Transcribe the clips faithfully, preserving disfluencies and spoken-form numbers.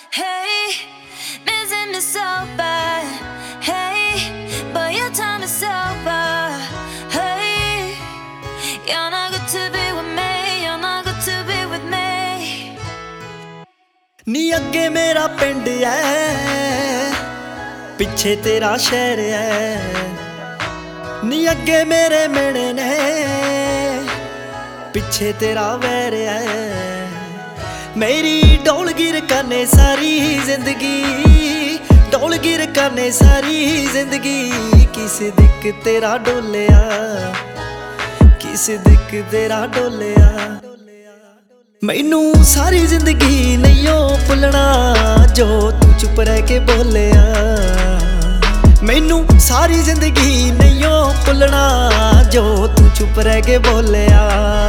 Hey, missing me so bad. Hey, but your time is over. Hey, you're not good to be with me. You're not good to be with me. नी अगे मेरा पिंड है, पिछे तेरा शहर है। नी अगे मेरे मेणे ने, पिछे तेरा वैर है। मेरी डोलगिर करने सारी जिंदगी, डोलगिर करने सारी जिंदगी। किस दिक तेरा डोलिया, किस दिक तेरा डोलिया। मैनू सारी जिंदगी नहीं भुलना जो तू चुप रह के बोलिया। मैनू सारी जिंदगी नहीं भुलना जो तू चुप रह के बोलिया।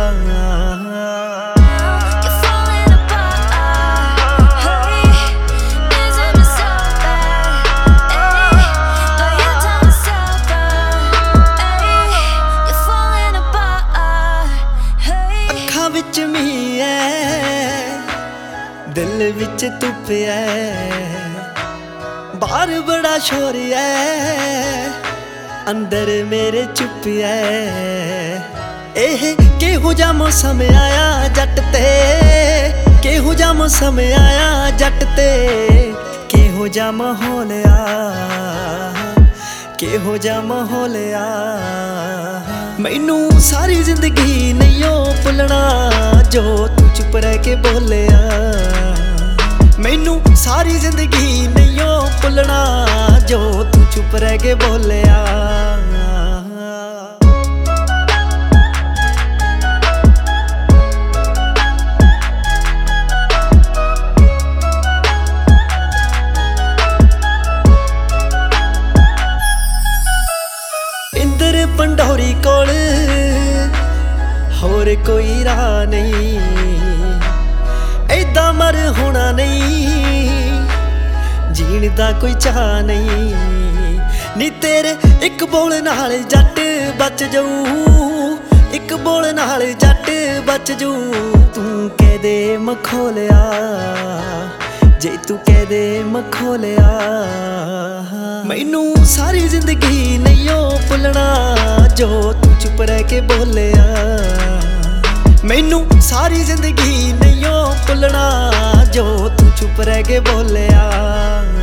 विच मी है, दिल विच धुप है। बाहर बड़ा शोर है, अंदर मेरे चुप है। एह केहू जा मौसम आया जट ते, केहू जा मौसम आया जट ते। केहू जा माहौल आ, केहू जा माहौल आ। मैनू सारी जिंदगी नहीं भुलना जो तू चुप रह के बोलिया। मैनू सारी जिंदगी नहीं भुलना जो तू चुप रह के बोलिया। इंदर पंडोरी कोल होर कोई राह नहीं, ऐदा मर होना नहीं, जीण दा कोई चाह नहीं। नी तेरे एक बोल नाल जट बच जाऊ, एक बोल नाल जट बच जाऊ। तू कह दे मखोलिया, जे तू कह दे मखोलिया। मैनू सारी जिंदगी नहीं भुलना जो तू चुप रह के बोलिया। मैनू सारी जिंदगी नहीं भुलना जो तू चुप रह के बोलिया।